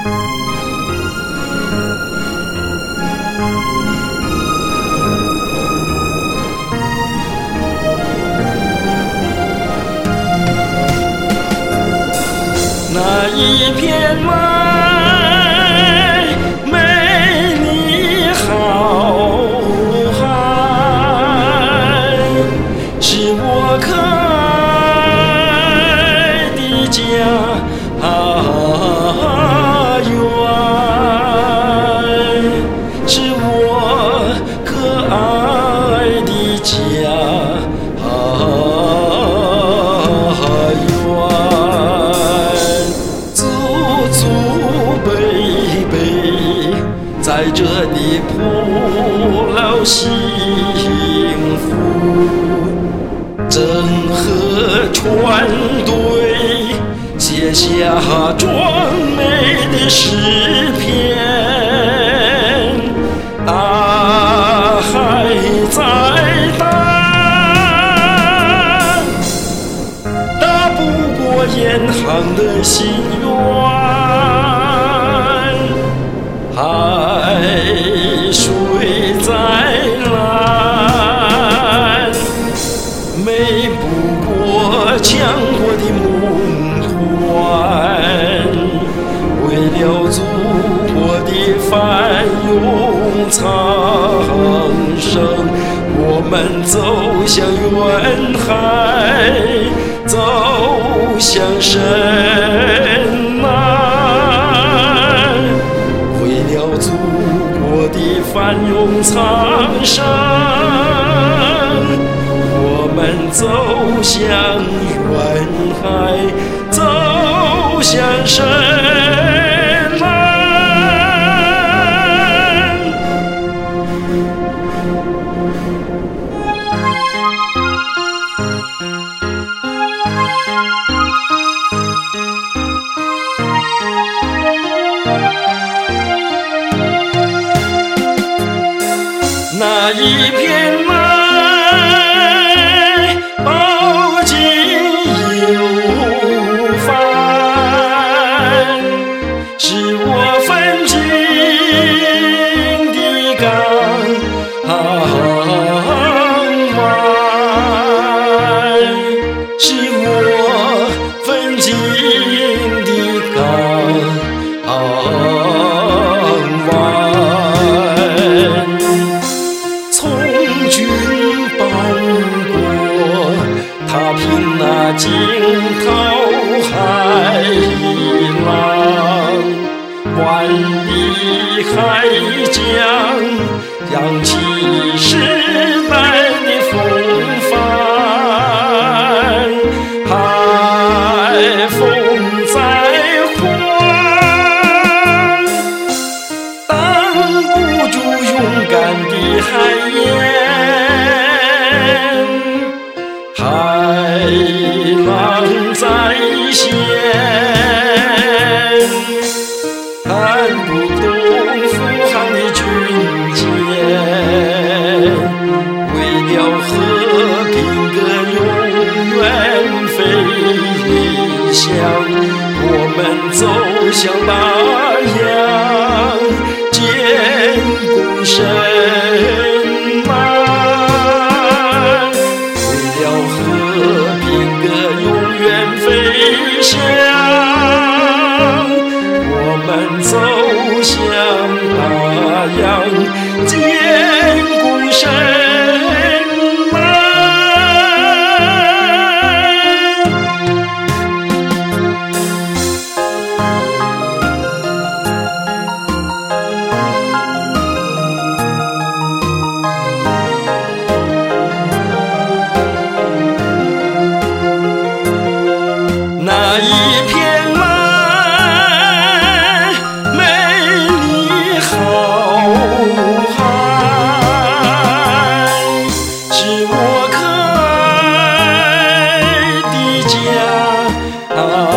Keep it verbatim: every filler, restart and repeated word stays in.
那一片美美丽好海，是我可爱的家园，是我可爱的家在这里谱老幸福，郑和船队写下壮美的诗篇，大海在大，打不过严寒的心愿。海水再蓝，美不过强国的梦幻。为了祖国的繁荣昌盛，我们走向远海，走向深蓝。祖国的繁荣昌盛，我们走向远海，走向深蓝。那一片美，饱经忧烦，是我奋进的港湾，是我奋进的港湾。那惊涛骇浪，万里海疆扬起时代的风帆，海风在唤，挡不住勇敢的海燕。海浪在掀，看不懂富航的军舰，为了和平歌永远飞翔，我们走向大洋，建功神马。向我们走向大洋，建功神马。那一片美美丽好海，是我可爱的家。